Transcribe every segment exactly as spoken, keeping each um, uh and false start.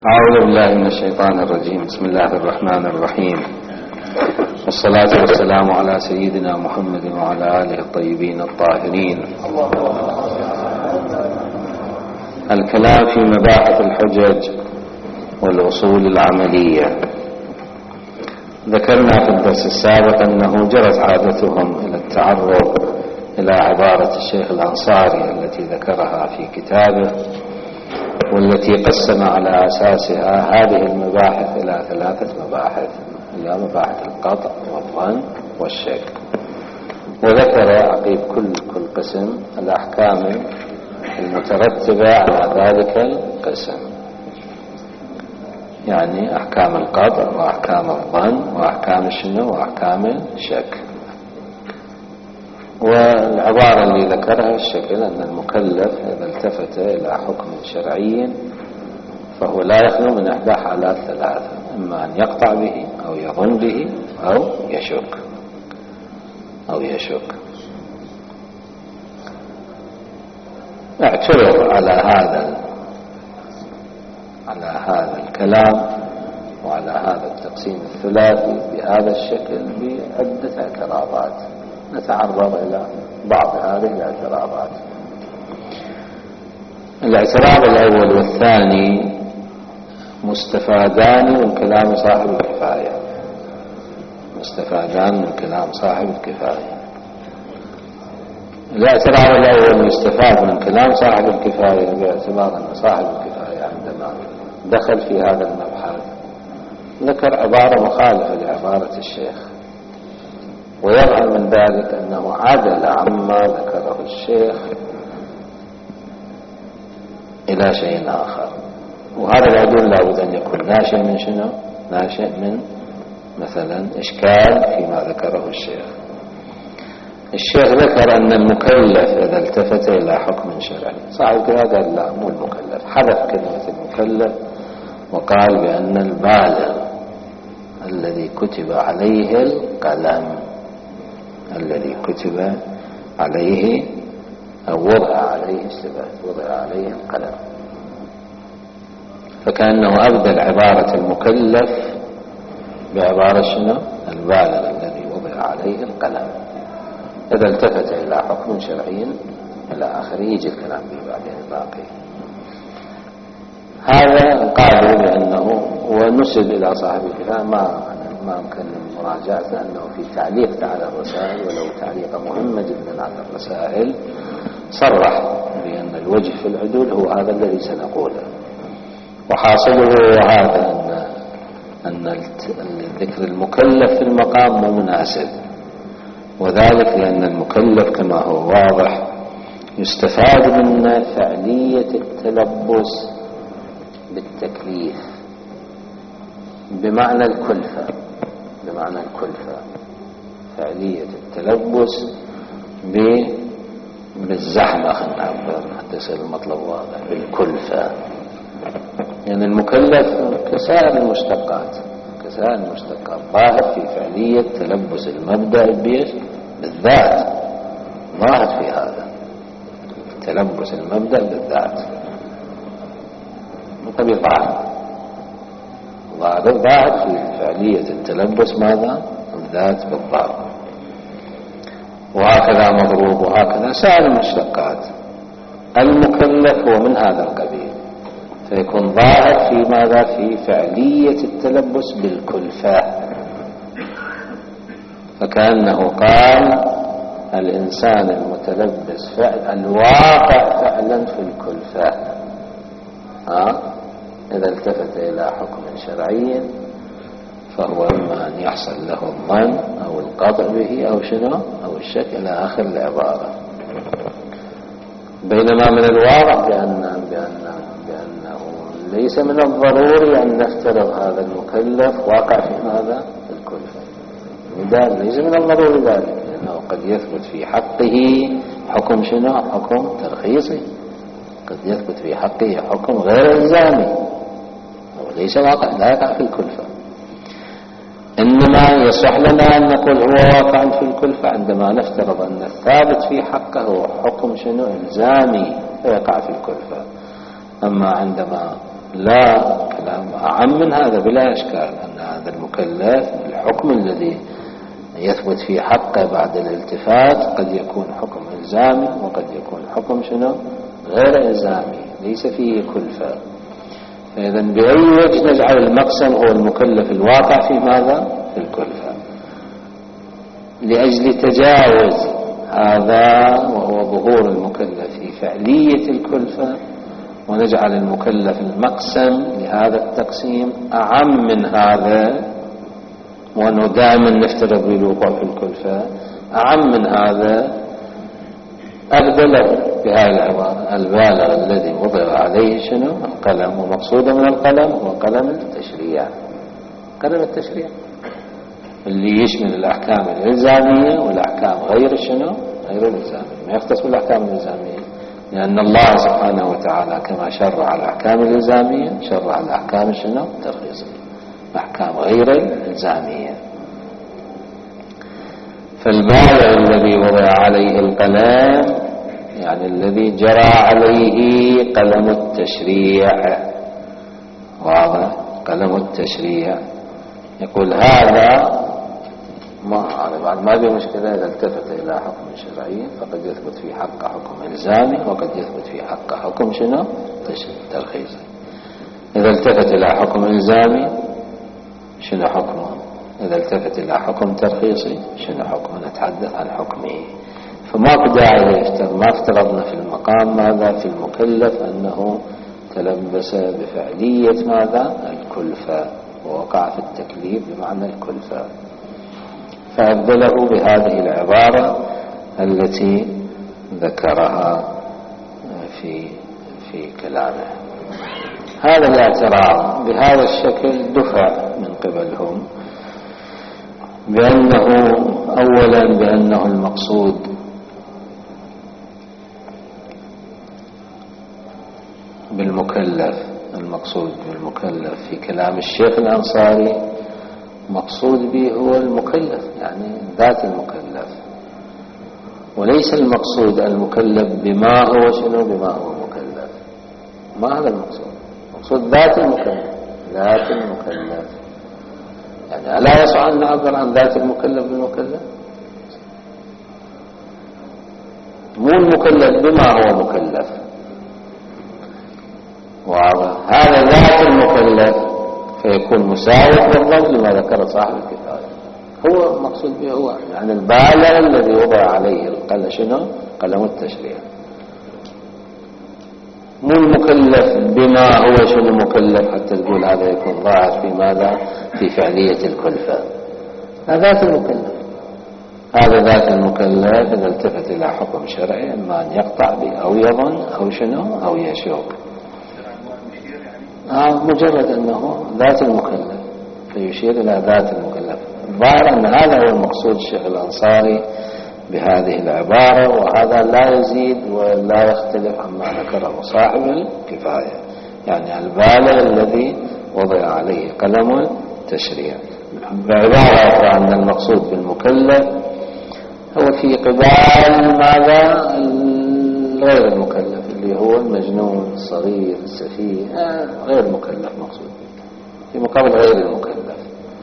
أعوذ بالله من الشيطان الرجيم. بسم الله الرحمن الرحيم، والصلاة والسلام على سيدنا محمد وعلى آله الطيبين الطاهرين. الكلام في مباحث الحجج والأصول العملية. ذكرنا في الدرس السابق أنه جرت عادتهم إلى التعرض إلى عبارة الشيخ الأنصاري التي ذكرها في كتابه، والتي قسم على أساسها هذه المباحث إلى ثلاثة مباحث، إلى مباحث القطع والظن والشك، وذكر عقيب كل كل قسم الأحكام المترتبة على ذلك القسم، يعني أحكام القطع وأحكام الظن وأحكام الشنو وأحكام الشك. والعبارة اللي ذكرها الشكل أن المكلف إذا التفت إلى حكم شرعي فهو لا يخلو من إحدى حالات ثلاثة: إما أن يقطع به أو يظن به أو يشك أو يشك. اعترض على هذا على هذا الكلام وعلى هذا التقسيم الثلاثي بهذا الشكل بعدة اعتراضات. نتعرض إلى بعض هذه الاعتراضات. الاعتراض الأول والثاني مستفادان من كلام صاحب الكفاية مستفادان من كلام صاحب الكفاية. الاعتراض الأول يستفاد من كلام صاحب الكفاية باعتبار أن صاحب الكفاية عندما دخل في هذا المبحث ذكر عبارة مخالفة لعبارة الشيخ، ويظهر من ذلك أنه عدل عما ذكره الشيخ إلى شيء آخر، وهذا العدول لا بد أن يكون ناشئ من شنو؟ ناشئ من مثلا إشكال فيما ذكره الشيخ. الشيخ ذكر أن المكلف إذا التفت إلى حكم شرعي، صاحب كذا قال لا مو المكلف، حذف كلمة المكلف وقال بأن البالغ الذي كتب عليه القلم الذي كتب عليه أو وضع عليه الثبات وضع عليه القلم، فكأنه أبدل عبارة المكلف بعبارة شنو؟ البالغ الذي وضع عليه القلم. إذا التفت إلى حكم شرعي إلى آخره يجي الكلام به بعدين الباقي. هذا قالوا بأنه ونسب إلى صاحب الكتاب ما ما يمكن مراجعة، لأنه في تعليق على الرسائل ولو تعليق مهمة جدا على الرسائل صرح بأن الوجه في العدول هو هذا الذي سنقوله، وحاصله هذا أن أن ذكر المكلف في المقام مو مناسب، وذلك لأن المكلف كما هو واضح يستفاد منه فعلية التلبس بالتكليف بمعنى الكلفة بمعنى الكلفة فعلية التلبس بالزحمة، خلينا نعبر حتى يصير المطلب واضح، بالكلفة. يعني المكلف كسائر المشتقات كسائر المشتقات ظاهر في فعلية تلبس المبدأ بيش بالذات، ظاهر في هذا تلبس المبدأ بالذات طبيعي ظاهر ظاهر في فعلية التلبس ماذا؟ الذات بالضرب، وهكذا مضروب وهكذا سائر المشتقات. المكلف هو من هذا القبيل، فيكون ظاهر في ماذا؟ في فعلية التلبس بالكلفة، فكأنه قال الإنسان المتلبس فعل الواقع فعلا في الكلفة. ها؟ إذا التفت إلى حكم شرعي فهو إما أن يحصل له الظن أو القطع به أو شنو أو الشك إلى آخر العبارة، بينما من الواضح بأن بأن بأنه ليس من الضروري أن نفترض هذا المكلف واقع في ماذا؟ في الكلفة. لذلك ليس من الضروري ذلك، لأنه قد يثبت في حقه حكم شنو؟ حكم ترخيصي، قد يثبت في حقه حكم غير إلزامي وليس واقع لا يقع في الكلفة. إنما يصح لنا أن نقول هو واقع في الكلفة عندما نفترض أن الثابت في حقه هو حكم شنو؟ إلزامي فيقع في الكلفة. أما عندما لا كلام أعم من هذا بلا إشكال، أن هذا المكلف الحكم الذي يثبت في حقه بعد الالتفات قد يكون حكم إلزامي وقد يكون حكم شنو غير إلزامي ليس فيه كلفة. فإذا بأي وجه نجعل المقسم هو المكلف الواقع في ماذا؟ في الكلفة، لأجل تجاوز هذا وهو ظهور المكلف في فعلية الكلفة، ونجعل المكلف المقسم لهذا التقسيم أعم من هذا، وأنه دائما نفترض بالوقوع في الكلفة أعم من هذا، أبدله بهذه العبارة البالغ الذي وضع عليه شنو القلم، ومقصوده من القلم هو قلم التشريع، قلم التشريع اللي يشمل الأحكام الإلزامية والأحكام غير شنو غير الإلزامية، ما يختص بالأحكام الإلزامية، لأن الله سبحانه وتعالى كما شرع الأحكام الإلزامية شرع الأحكام شنو الترخيصية، أحكام غير الإلزامية. فالبالغ الذي وضع عليه القلم يعني الذي جرى عليه قلم التشريع، واضح قلم التشريع، يقول هذا ما بعد ما في مشكلة إذا التفت إلى حكم شرعي فقد يثبت في حق حكم إلزامي وقد يثبت في حق حكم شنو ترخيصي. إذا التفت إلى حكم إلزامي شنو حكمه؟ إذا التفت إلى حكم ترخيصي شنو حكمه؟ نتحدث عن حكمه. فما داعي يفترض، ما افترضنا في المقام ماذا في المكلف أنه تلبس بفعلية ماذا الكلفة ووقع في التكليف بمعنى الكلفة، فأبدله بهذه العبارة التي ذكرها في في كلامه. هذا الاعتراض بهذا الشكل دفع من قبلهم بأنه أولا بأنه المقصود بالمكلف المقصود بالمكلف في كلام الشيخ الأنصاري مقصود به هو المكلف يعني ذات المكلف، وليس المقصود المكلف بما هو شنو بما هو مكلف، ما هذا المقصود، المقصود ذات المكلف ذات المكلف. يعني ألا يصح أن نعبر عن ذات المكلف بالمكلف؟ مو المكلف بما هو مكلف، وهذا ذات المكلف فيكون مساوي بالضبط لما ذكر صاحب الكفاية، هو مقصود به هو يعني البالغ الذي وضع عليه القلم شنو قلم التشريع، مو المكلف بما هو شنو مكلف حتى تقول هذا يكون ظاهر في ماذا في فعلية الكلفة. هذا ذات المكلف، هذا ذات المكلف إذا التفت إلى حكم شرعي إما أن يقطع به أو يظن أو شنو أو يشوك، آه مجرد أنه ذات المكلف فيشير إلى ذات المكلف. الظاهر أن هذا هو المقصود الشيخ الأنصاري بهذه العبارة، وهذا لا يزيد ولا يختلف عما ذكره صاحب الكفاية، يعني البالغ الذي وضع عليه قلم التشريع. بعبارة أخرى أن المقصود بالمكلف هو في قبال ماذا غير المكلف اللي هو المجنون الصغير السفيه، غير المكلف مقصود في مقابل غير المكلف،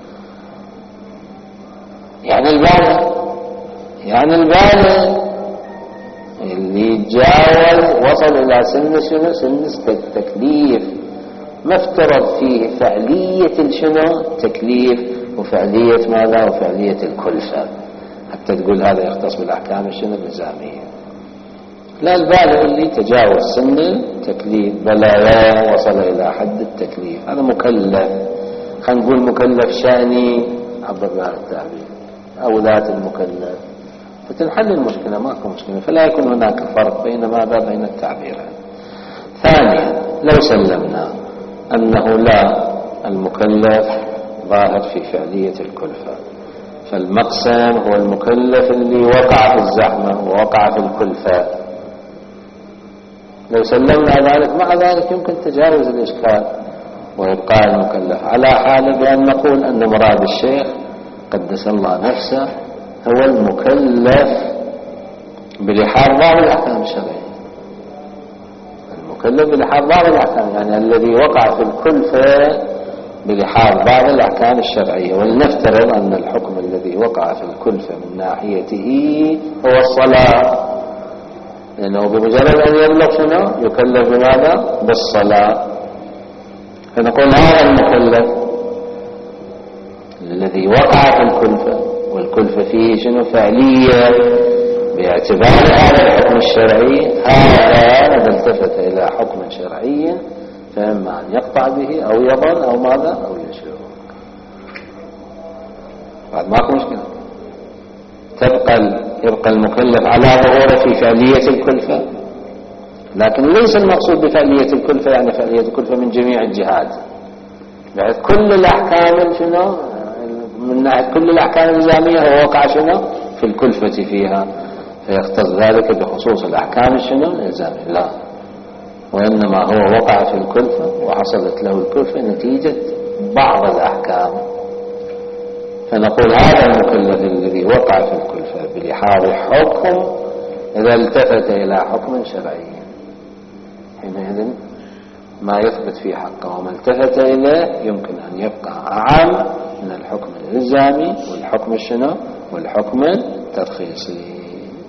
يعني البالغ يعني البالغ اللي جاوز وصل إلى سن شنو سن التكليف، ما افترض فيه فعلية الشنو تكليف وفعلية ماذا وفعلية الكلفة حتى تقول هذا يختص بالأحكام الشنو الإلزامية. لا، البالغ اللي تجاوز سن التكليف بلا وصل إلى حد التكليف هذا مكلف، خلينا نقول مكلف شأني عبر الله التعبير أو ذات المكلف، فتنحل المشكلة ماكو مشكلة، فلا يكون هناك فرق بين ماذا بين التعبيرين. ثانيا لو سلمنا أنه لا المكلف ظاهر في فعلية الكلفة، فالمقسم هو المكلف اللي وقع في الزحمة ووقع في الكلفة، لو سلمنا ذلك مع ذلك يمكن تجاوز الإشكال ويبقى المكلف على حال بأن نقول أن مراد الشيخ قدس الله نفسه هو المكلف بلحاظ بعض الأحكام الشرعية، المكلف بلحاظ بعض الأحكام، يعني الذي وقع في الكلفة بلحاظ بعض الأحكام الشرعية. ولنفترض أن الحكم الذي وقع في الكلفة من ناحيته هو الصلاة، لأنه بمجرد أن يبلغ شنو يكلف بماذا؟ بالصلاة. فنقول هذا المكلف الذي وقع في الكلفة، والكلفة فيه شنو فعلية باعتبار هذا الحكم الشرعي، هذا إذا التفت إلى حكم شرعي فإما أن يقطع به أو يظن أو ماذا أو يشرك. بعد ماكو مشكلة، تبقى يبقى المكلف على ظهوره في فعلية الكلفة، لكن ليس المقصود بفعلية الكلفة يعني فعلية الكلفة من جميع الجهات، بحيث كل الأحكام شنو من ناحية كل الأحكام الإلزامية هو وقع شنو في الكلفة فيها، فيختص ذلك بخصوص الأحكام شنو الإلزامية. لا، وإنما هو وقع في الكلفة وحصلت له الكلفة نتيجة بعض الأحكام. فنقول هذا المكلف الذي وقع في الكلفة بلحاظ حكم إذا التفت إلى حكم شرعي، حينئذ ما يثبت في حقه وما التفت إليه يمكن أن يبقى أعم من الحكم الإلزامي والحكم الشنو والحكم الترخيصي.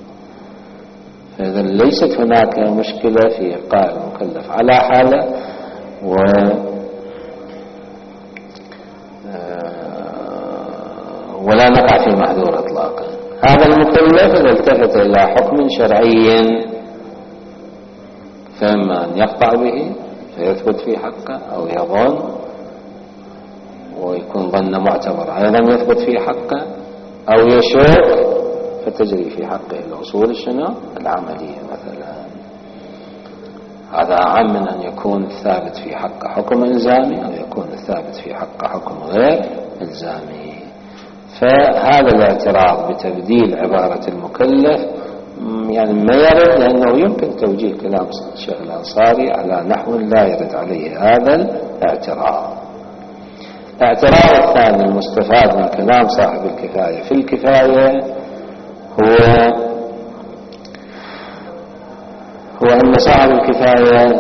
فإذا ليست هناك مشكلة في إبقاء المكلف على حاله و ولا نقع في محذور اطلاقا. هذا المكلف اذا التفت الى حكم شرعي فاما ان يقطع به فيثبت في حقه او يظن ويكون ظن معتبر ايضا يثبت في حقه او يشك فتجري في حقه الاصول الشنو العمليه مثلا. هذا أعم من أن يكون الثابت في حق حكم إلزامي أو يكون الثابت في حق حكم غير إلزامي. فهذا الاعتراض بتبديل عبارة المكلف يعني ما يرد، لأنه يمكن توجيه كلام الشيخ الأنصاري على نحو لا يرد عليه هذا الاعتراض. الاعتراض الثاني المستفاد من كلام صاحب الكفاية في الكفاية هو هو أن صاحب الكفاية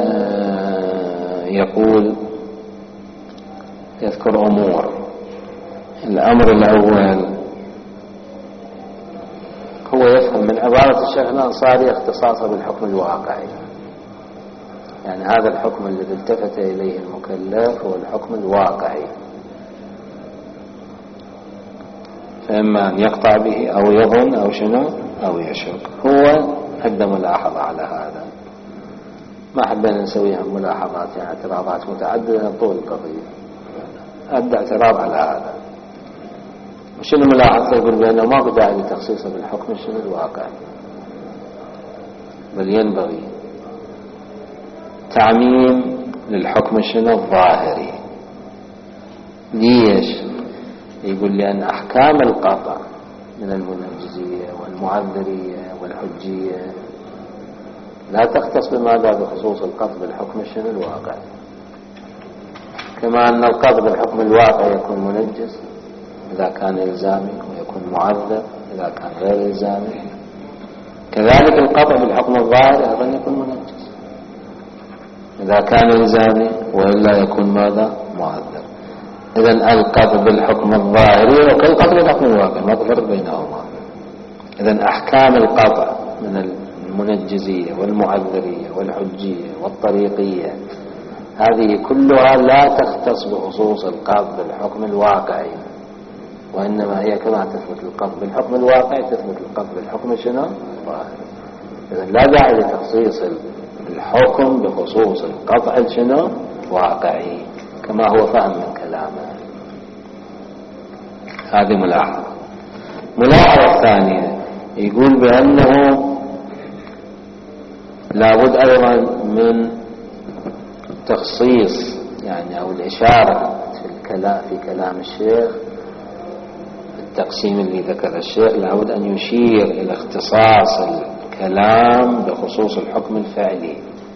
يقول يذكر أمور. الأمر الأول هو يفهم من عبارة الشيخ الأنصاري اختصاصه بالحكم الواقعي، يعني هذا الحكم الذي التفت إليه المكلف هو الحكم الواقعي، فإما أن يقطع به أو يظن أو شنو أو يشك. هو عنده ملاحظة على هذا، ما حبينا نسويها ملاحظات يعني اعتراضات متعددة طول القضية، أدى اعتراض على هذا. وشنو ملاحظة؟ يقول بأنه ما داعي لتخصيصه بالحكم شنو الواقعي، بل ينبغي تعميم للحكم شنو الظاهري. ليش؟ يقول لأن أحكام القطع من المنجزية والمعذرية والحجية لا تختص بماذا بخصوص القطع بالحكم الشنو الواقعي، كما أن القطع بالحكم الواقعي يكون منجز إذا كان إلزامي ويكون معذر إذا كان غير إلزامي، كذلك القطع بالحكم الظاهري أيضا يكون منجز إذا كان إلزامي وإلا يكون ماذا معذر. إذن القطع بالحكم الظاهري وكالقطع بالحكم الواقعي ما تفرق بينهما. إذن أحكام القطع من المنجزية والمعذرية والحجية والطريقية هذه كلها لا تختص بخصوص القطع بالحكم الواقعي، وإنما هي كما تثبت القطع بالحكم الواقعي تثبت القطع بالحكم شنو الظاهري. إذن لا داعي لتخصيص الحكم بخصوص القطع شنو واقعي كما هو فهم من كلامه. هذه ملاحظة. ملاحظة الثانية يقول بأنه لابد أيضا من تخصيص يعني أو الإشارة في الكلام في كلام الشيخ التقسيم اللي ذكر الشيخ لابد أن يشير إلى اختصاص الكلام بخصوص الحكم الفعلي،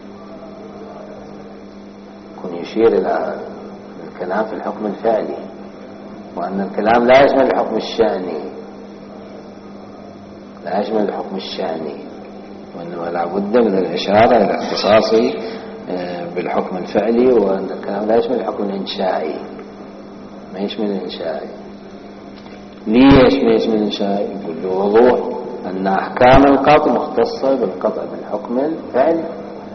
يكون يشير إلى الكلام في الحكم الفعلي، وأن الكلام لا يشمل الحكم الشأني لا يشمل الحكم الشأني وإنما لا بد من الإشارة إلى اختصاصه بالحكم الفعلي، وأن الكلام لا يشمل الحكم الإنشائي ما يشمل الإنشائي. ليش ما يشمل الإنشائي؟ يقول له وضوح أن أحكام القطع مختصة بالقطع بالحكم الفعلي.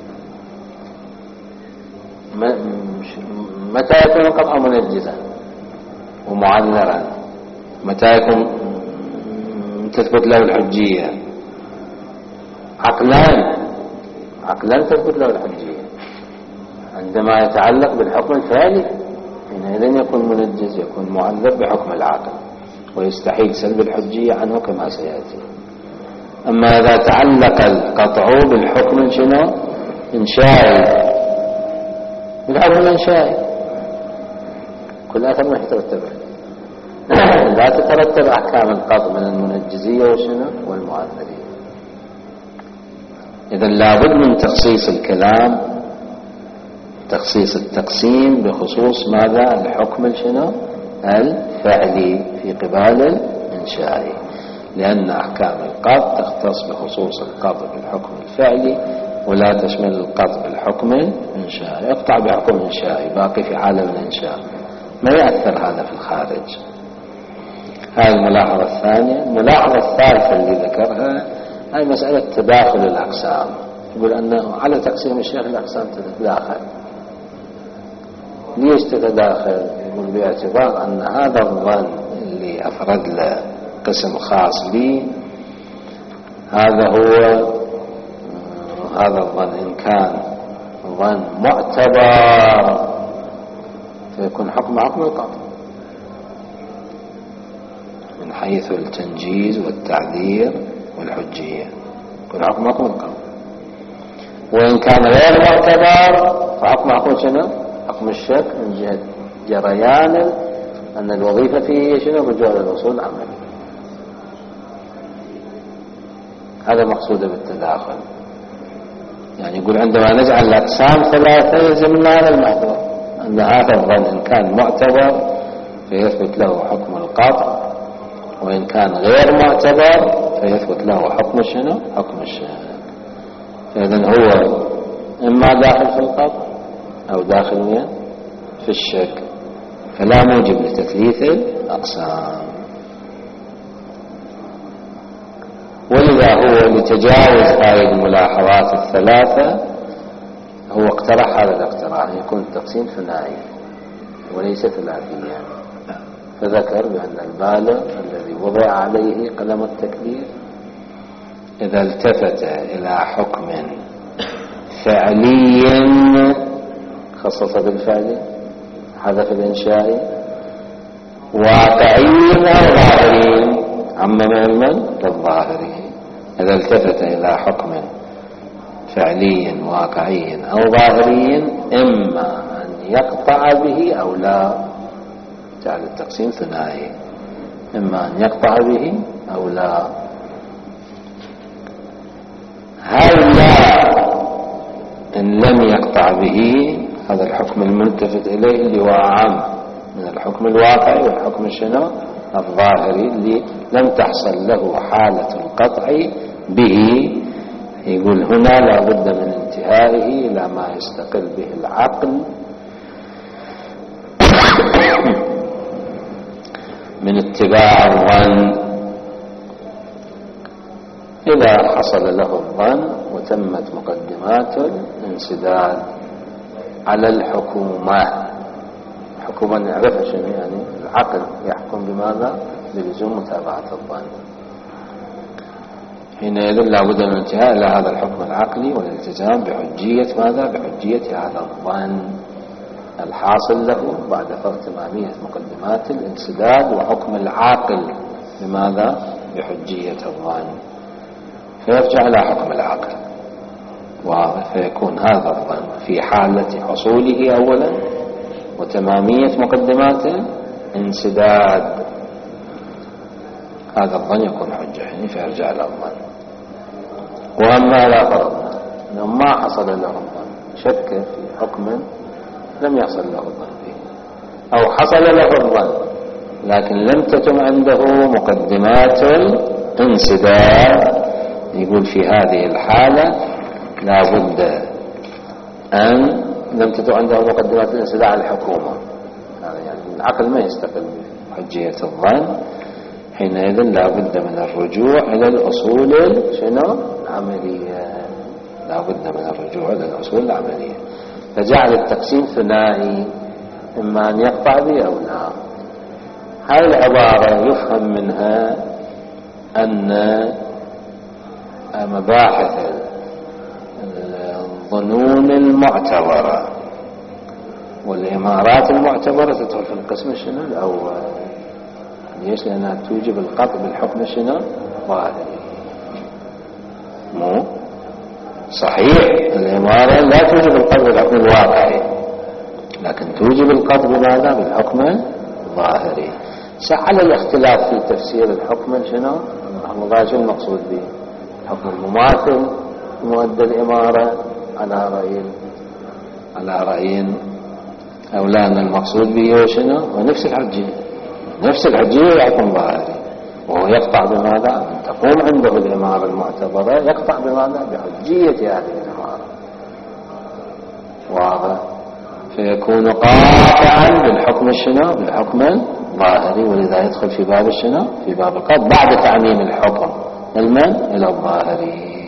متى يكون القطع منجزا ومعذرا؟ متى يكون تثبت له الحجية؟ عقلان عقلان تثبت له الحجية. عندما يتعلق بالحكم الفعلي حينئذ يكون منجز، يكون معذر بحكم العقل، ويستحيل سلب الحجية عنه كما سيأتي. أما إذا تعلق القطع بالحكم شنو؟ إنشائي، بالحكم الإنشائي كل أثر ما يترتب لا تترتب أحكام القطع من المنجزية وشنو؟ والمعذرية. إذن لابد من تخصيص الكلام، تخصيص التقسيم بخصوص ماذا؟ الحكم شنو؟ الفعلي في قبال الإنشائي، لأن أحكام القطع تختص بخصوص القطع بالحكم الفعلي ولا تشمل القطع بالحكم الإنشائي. يقطع بحكم إنشائي باقي في عالم الإنشاء، ما يأثر هذا في الخارج. هذه الملاحظة الثانية. الملاحظة الثالثة اللي ذكرها هي مسألة تداخل الأقسام. يقول أنه على تقسيم الشيخ الأقسام تتداخل. ليش تتداخل؟ يقول باعتبار أن هذا الظن اللي أفرد له قسم خاص لي، هذا هو هذا الظن إن كان ظن معتبر فيكون حكم حكم القطع من حيث التنجيز والتعذير والحجية، يكون حكم حكم القطع. وإن كان غير معتبر فحكم حكم شنو؟ حكم الشك من جهة جريان أن الوظيفة فيه شنو؟ رجوع للأصول العملية. هذا مقصود بالتداخل. يعني يقول عندما نجعل الأقسام ثلاثة يلزمنا على المحظور أن هذا الظن إن كان معتبر فيثبت له حكم القطع، وإن كان غير معتبر فيثبت له حكم شنو؟ حكم الشك. فإذن هو إما داخل في القطع أو داخل في الشك، فلا موجب لتثليث الأقسام. ولذا هو لتجاوز هذه الملاحظات الثلاثة هو اقترح هذا الاقتراح يكون التقسيم ثنائي وليس ثلاثيا. فذكر بأن البالغ الذي وضع عليه قلم التكليف إذا التفت إلى حكم فعلي خصص بالفعل، حذف الإنشائي، واقعي أو ظاهري عمم علما للظاهري. إذا التفت إلى حكم فعلي واقعي أو ظاهري إما أن يقطع به أو لا. جعل التقسيم ثنائي، إما أن يقطع به أو لا. هل لا إن لم يقطع به هذا الحكم الملتفت إليه اللي هو أعم من الحكم الواقعي والحكم الشنو؟ الظاهري اللي لم تحصل له حالة القطع به. يقول هنا لا بد من انتهائه إلى ما يستقل به العقل من اتباع الظن. إذا حصل له الظن وتمت مقدمات الانسداد على الحكومة. الحكومة نعرفها شنو يعني؟ العقل يحكم بماذا؟ بلزوم متابعة الظن. حينئذ لا بد من الانتهاء إلى هذا الحكم العقلي والالتزام بحجية ماذا؟ بحجية هذا الظن الحاصل له بعد تمامية مقدمات الانسداد وحكم العاقل بماذا؟ بحجية الظن، فيرجع إلى حكم العقل. ويكون هذا الظن في حالة حصوله أولا وتمامية مقدمات الانسداد، هذا الظن يكون حجة يعني فيرجع إلى الظن. وأما لا فرضنا أنه ما حصل له الظن، شك في حكم لم يحصل له الظن فيه، أو حصل له الظن لكن لم تتم عنده مقدمات الانسداد، يقول في هذه الحالة لا بد أن لم تتم عنده مقدمات الانسداد على الحكومة. هذا يعني العقل ما يستقل بحجية الظن، حينئذ لا بد من الرجوع إلى الأصول شنو العملية، لا بد من الرجوع إلى الأصول العملية. فجعل التقسيم ثنائي، إما أن يقطع به أو لا. هذه العبارة يفهم منها أن مباحث الظنون المعتبرة والإمارات المعتبرة تدخل في القسم شنو الأول. ليش؟ لأنها توجب القطع بالحكم شنو ظاهري. مو صحيح الإمارة لا توجب القطع بالحكم الواقعي، لكن توجب القطع بماذا؟ بالحكم الظاهري. على الاختلاف في تفسير الحكم شنو شو المقصود به؟ الحكم المماثل مؤدى الإمارة على رأي على رأي أو لا، أن المقصود به شنو؟ ونفس الحجية، نفس الحجية يحكم ظاهري، وهو يقطع بماذا؟ أن تقوم عنده الإمارة المعتبرة يقطع بماذا؟ بحجية هذه الإمارة. واضح؟ فيكون قاطعا بالحكم الشنو؟ بالحكم الظاهري، ولذا يدخل في باب الشنو؟ في باب القطع بعد تعميم الحكم المن إلى الظاهري.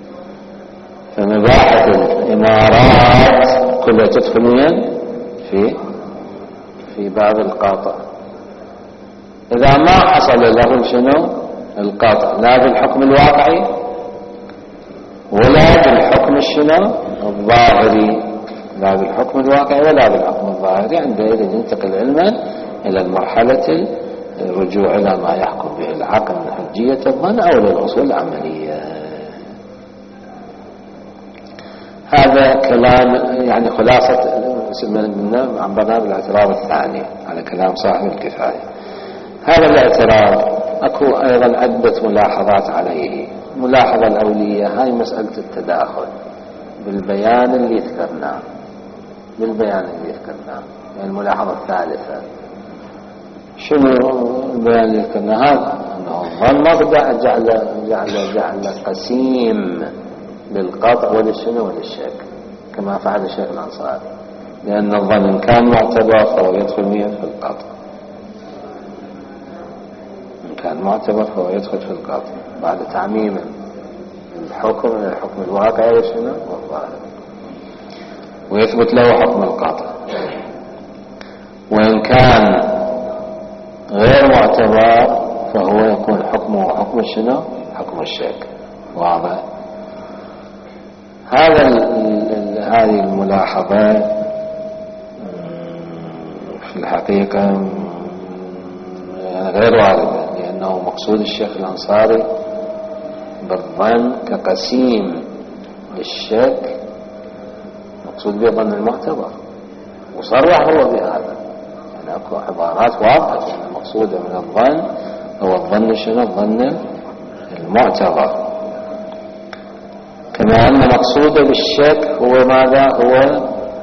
فمباحث الإمارات كلها تدخل وين؟ في في باب القاطع. إذا ما حصل له شنو القاطع لا بالحكم الواقعي ولا بالحكم الشنو الظاهري، لا بالحكم الواقعي ولا بالحكم الظاهري، عندئذ ينتقل علما إلى المرحلة الرجوع إلى ما يحكم به العقل من حجية الظن أو للأصول العملية. هذا كلام يعني خلاصة عن برنامج الاعتراض الثاني على كلام صاحب الكفاية. هذا الاعتراض أكو أيضا عدة ملاحظات عليه. الملاحظة الأولية هاي مسألة التداخل بالبيان اللي ذكرناه، بالبيان اللي ذكرناه. يعني الملاحظة الثالثة شنو البيان اللي ذكرناه؟ هذا أنه الظن ما جعل جعل جعل قسيم للقطع وللشنو وللشك كما فعل الشيخ الأنصاري، لأن الظن إن كان معتبر فهو يدخل مئة في القطع، إن كان معتبر فهو يدخل في القطع بعد تعميم الحكم من الحكم الواقعي والشنو والظاهر، ويثبت له حكم القطع. وإن كان غير معتبر فهو يكون حكمه حكم الشنو حكم الشك. واضح؟ هذا هذه الملاحظة في الحقيقة يعني غير واردة، لأنه مقصود الشيخ الأنصاري بالظن كقسيم للشك مقصود به ظن المعتبر، وصرح هو بهذا. يعني أكو عبارات واضحة يعني المقصودة من الظن هو الظن شنو؟ الظن المعتبر. كما أن مقصوده بالشك هو ماذا؟ هو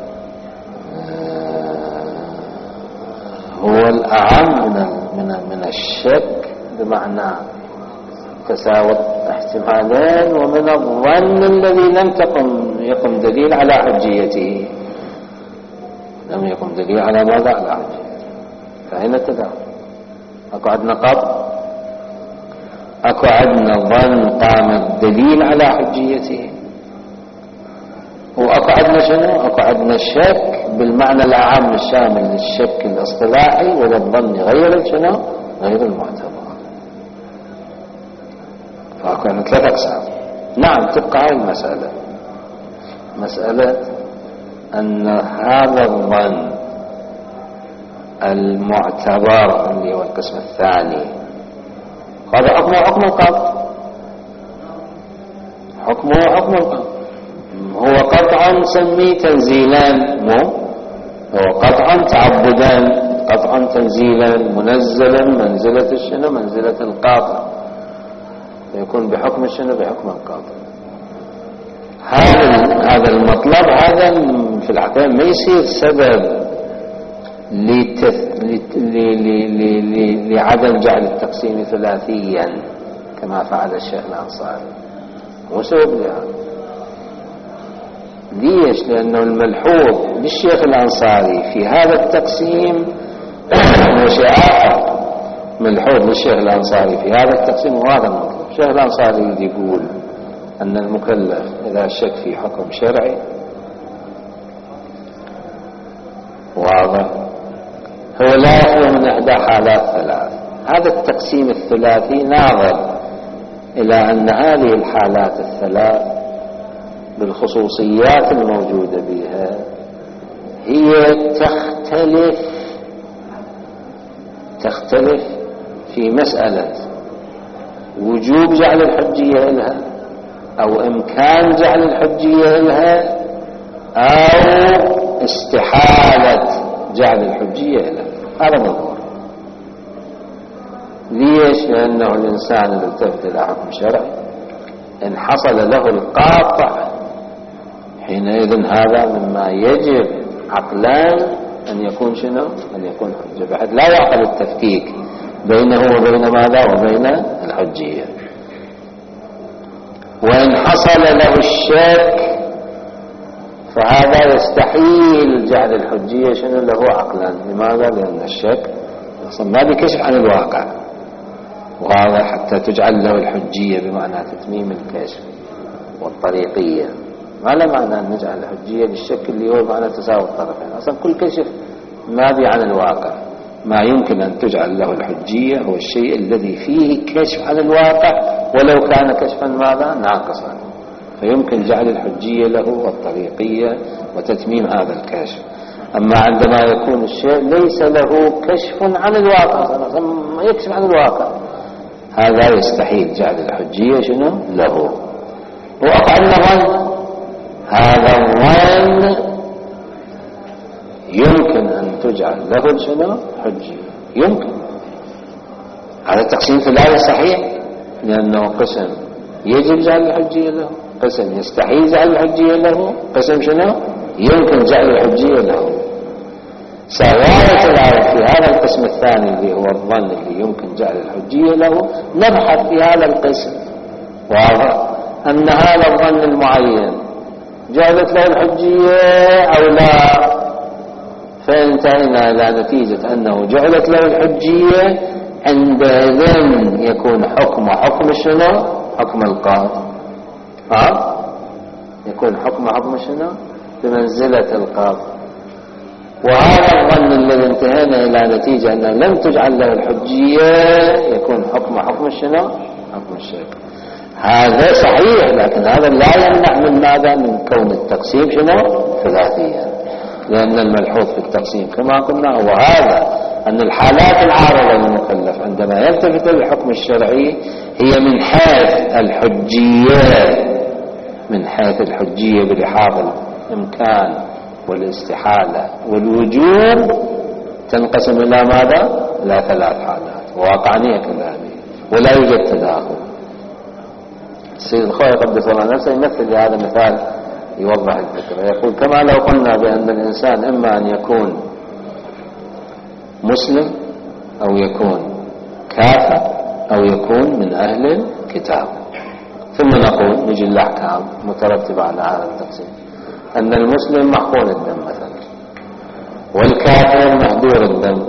هو الأعم من من من الشك، بمعنى تساوت احتمالين، ومن الظن الذي لم تقم يقم دليل على حجيته، لم يقم دليل على ماذا؟ على حجيته. فهنا تداخل. أكو عندنا قطع، أكو عندنا ظن قام الدليل على حجيته، وأكو عندنا شنو؟ أكو عندنا الشك بالمعنى العام الشامل للشك الاصطلاحي وللظن غير شنو؟ غير المعتبر. فأكو عندنا ثلاث أقسام. نعم تبقى هاي المسألة، مسألة أن هذا الظن المعتبر اللي هو القسم الثاني هذا حكمه حكم القطع، حكمه حكم القطع. هو قطعا نسميه تنزيلا، مو هو قطعا تعبدا، قطعا تنزيلا، منزلا منزلة الشنو؟ منزلة القاطع، يكون بحكم الشنو؟ بحكم القاطع. هذا هذا المطلب هذا في الحقيقة ما يصير سبب لتث... لت... ل... ل... ل... لعدم جعل التقسيم ثلاثيا كما فعل الشيخ الأنصاري، مو سبب لهذا. ليش؟ لأنه الملحوظ للشيخ الأنصاري في هذا التقسيم هو شيء آخر ملحوظ للشيخ الأنصاري في هذا التقسيم، وهذا المطلوب. الشيخ الأنصاري يقول أن المكلف إذا شك في حكم شرعي واضح هو لا يخلو من إحدى حالات ثلاث. هذا التقسيم الثلاثي ناظر إلى أن هذه الحالات الثلاث بالخصوصيات الموجودة بها هي تختلف تختلف في مسألة وجوب جعل الحجية لها أو إمكان جعل الحجية لها أو استحالة جعل الحجية لها. هذا مظهور. ليش؟ لأنه الإنسان إذا التفت إلى حكم شرعي إن حصل له القاطع حينئذ هذا مما يجب عقلان أن يكون شنو؟ أن يكون حجة، بحيث لا يعقل التفكيك بينه وبين ماذا؟ وبين الحجية. وإن حصل له الشك فهذا يستحيل جعل الحجية شنو له عقلا. لماذا؟ لأن الشك أصلا ما بكشف عن الواقع، وهذا حتى تجعل له الحجية بمعنى تتميم الكشف والطريقية. ما له معنى أن نجعل الحجية للشك اللي هو معنى تساوي الطرفين. أصلا كل كشف ما بي عن الواقع. ما يمكن أن تجعل له الحجية هو الشيء الذي فيه كشف عن الواقع ولو كان كشفا ماذا؟ ناقصا. فيمكن جعل الحجية له والطريقية وتتميم هذا الكشف. أما عندما يكون الشيء ليس له كشف عن الواقع، ما يكشف عن الواقع، هذا يستحيل جعل الحجية شنو له. وقع النظر هذا الظن يمكن أن تجعل له شنو حجية، يمكن. هذا التقسيم في الآية صحيح، لأنه قسم يجب جعل الحجية له، قسم يستحيل جعل الحجية له، قسم شنو يمكن جعل الحجية له. سواء الآية في هذا القسم الثاني اللي هو الظن اللي يمكن جعل الحجية له، نبحث في هذا القسم واضح أن هذا الظن المعين جعلت له الحجية أو لا. فانتهينا إلى نتيجة أنه جعلت له الحجية، عندئذ يكون حكم حكم شنو؟ حكم القاضي. ها؟ يكون حكم حكم شنو؟ بمنزلة القاضي. وهذا الظن الذي انتهينا إلى نتيجة أنه لم تجعل له الحجية يكون حكم حكم شنو؟ حكم الشرك. هذا صحيح، لكن هذا لا يمنع من ماذا؟ من كون التقسيم شنو؟ ثلاثيا. لأن الملحوظ في التقسيم كما قلنا هو هذا، أن الحالات العارضة للمكلف عندما يلتفت للحكم الشرعي هي من حيث الحجية، من حيث الحجية بلحاظ الإمكان والاستحالة والوجوب، تنقسم إلى ماذا؟ إلى ثلاث حالات واقعنية كذلك، ولا يوجد تداخل. السيد الخوي قدس الله نفسه يمثل لهذا مثال يوضح الفكرة. يقول كما لو قلنا بأن الإنسان إما أن يكون مسلم أو يكون كافر أو يكون من أهل الكتاب، ثم نقول نجي الأحكام مترتبة على هذا التقسيم، أن المسلم محقون الدم مثلا والكافر مهدور الدم.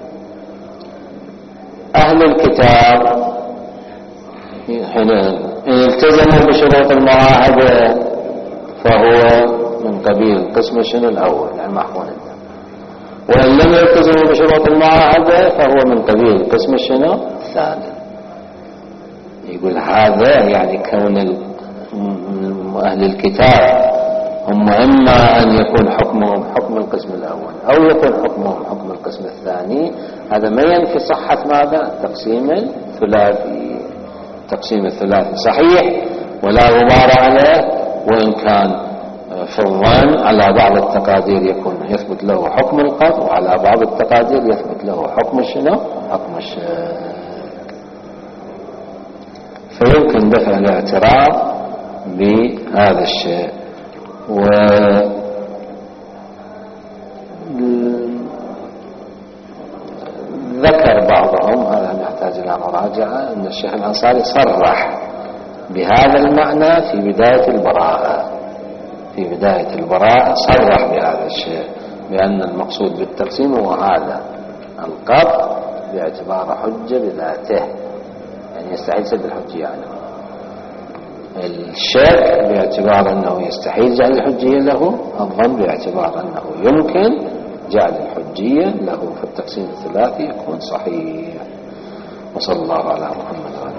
أهل الكتاب حين التزموا بشروط المعاهدة فهو من قبيل القسم شنو الأول، يعني محقون الدم. وإن لم يلتزموا بشروط المعاهدة فهو من قبيل القسم شنو الثالث. يقول هذا يعني كون أهل الكتاب هم إما أن يكون حكمهم حكم القسم الأول أو يكون حكمهم حكم القسم الثاني، هذا ما ينفي صحة ماذا؟ تقسيم الثلاثي. تقسيم الثلاثي صحيح ولا غبار عليه، وإن كان في الظن على بعض التقادير يكون يثبت له حكم القطع، وعلى بعض التقادير يثبت له حكم شنو؟ حكم الشك. فيمكن دفع الاعتراض بهذا الشيء. وذكر بعضهم، هذا نحتاج إلى مراجعة، أن الشيخ الأنصاري صرح بهذا المعنى في بداية البراءة. في بداية البراءة صرح بهذا الشيء، بأن المقصود بالتقسيم هو هذا القطع باعتبار حجة بذاته، يعني يستحيل سد الحجية عنه. الشك باعتبار أنه يستحيل جعل الحجية له، الظن باعتبار أنه يمكن جعل الحجية له، في التقسيم الثلاثي يكون صحيح. وصلى الله على محمد.